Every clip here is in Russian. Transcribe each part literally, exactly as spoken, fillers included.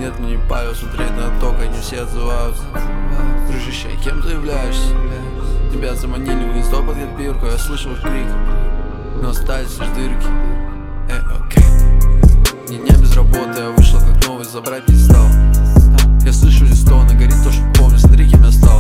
нет, мне не палю смотреть на то, как не все отзываются. Дружище, кем ты являешься? Тебя заманили в гнездо под копирку, я слышал крик, но остались лишь дырки. Эй, окей. Мне не без работы, я вышел как новый, забрать не стал. Я слышу здесь стоны, горит то, что помню, смотри, кем я стал.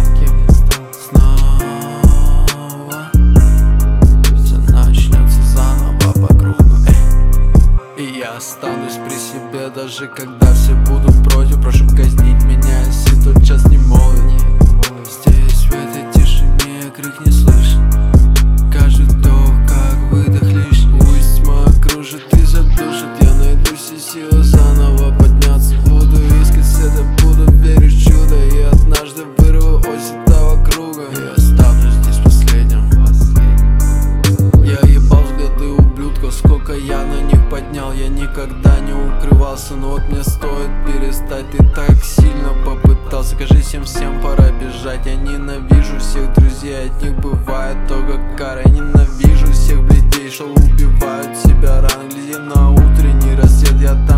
Снова все начнется заново по кругу. И я останусь при себе, даже когда все будут против. Прошу казнить меня, если тот час не молвит. Здесь в этой тишине крик не слышен. Каждый вдох как выдох лишний. Пусть тьма окружит и задушит, я найду все силы заново подняться. Буду искать свет, я буду верить в чудо. И однажды вырву ось этого круга. И останусь здесь последним. Я ебал взгляды ублюдков, сколько я на них поднял. Я никогда не укрывался, но вот мне стоит перестать. Ты так сильно попытался, кажись, всем всем пора бежать. Я ненавижу всех друзей, от них бывает только кара. Я ненавижу всех блядей, что убивают себя рано. Гляди на утренний рассвет, я там